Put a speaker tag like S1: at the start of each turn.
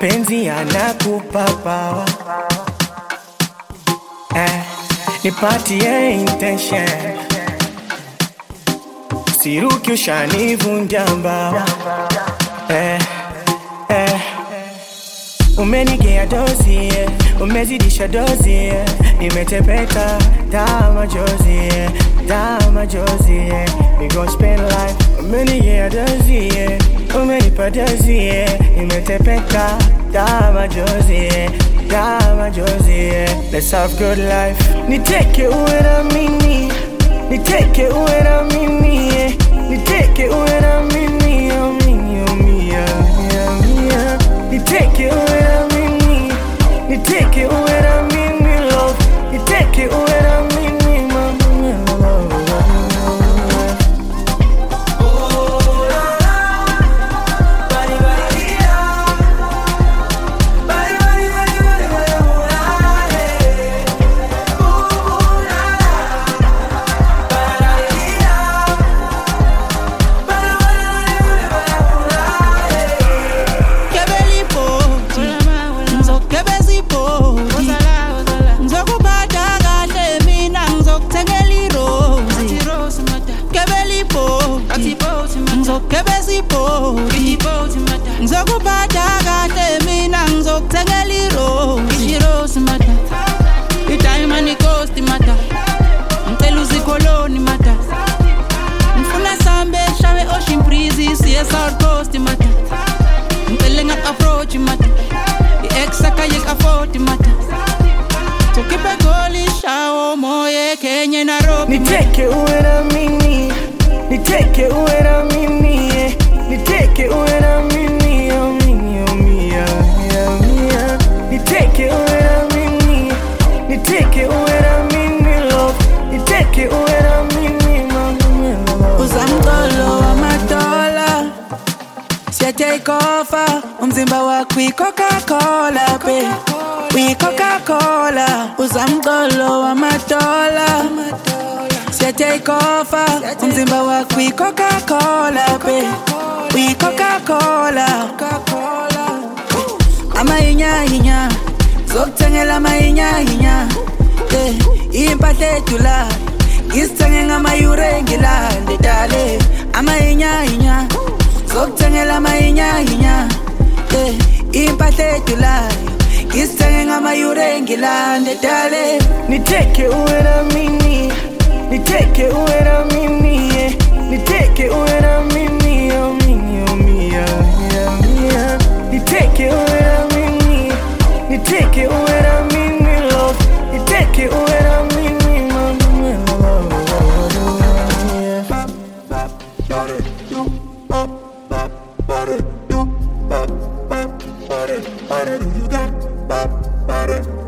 S1: mapenzi yanakupa power. Nipatie intention, siruki ushanivunja mbawa. Umenigea dozi, umezidisha dozi, nimetepeta dama jozi, we gon' spend life. Umenigea dozi, umenipa dozi, nimetepeta dama jozi, let's have good life. Niteke uwe na mimi, niteke uwe na mimi, niteke uwe na mimi, oh mimi, oh mia, mia. Niteke uwe na mimi, niteke uwe na mimi, love. Niteke uwe na mimi, mama, love.
S2: Ngizokuphatha kahle mina ngizokuthengela irose mata. I-diamond coast mata. Ngicela uzikholoni mata. Ngifuna sambe shawe ocean breeze siye South Coast mata. Ngicela ngak-approach mata. I-ex akayek afford mata. So keep a goal shawo moye Kenya Nairobi.
S1: Niteke uwe na mimi, niteke uwe na mimi, niteke uwe na mimi, oh mimi, oh mia, mia. Niteke uwe na mimi, niteke uwe na mimi, love. Niteke uwe na mimi, mama, love.
S2: Uzamgolo wamadola siya take over umzimba wakho Coca-Cola pe, Coca-Cola. Uzamgolo wamadola siya take over umzimba wakho Coca-Cola pe, Coca-Cola. Amayinya zokuthengela amayinya, impahla edula isithenge ngamayure ngilande dale. Amayinya zokuthengela amayinya, impahla edula isithenge ngamayure ngilande dale.
S1: Niteke uwe na mimi, niteke uwe na mimi, niteke uwe na mimi, oh mimi, oh mia, mia. Niteke uwe na mimi, niteke uwe na mimi, love. Niteke uwe na mimi, mama, love.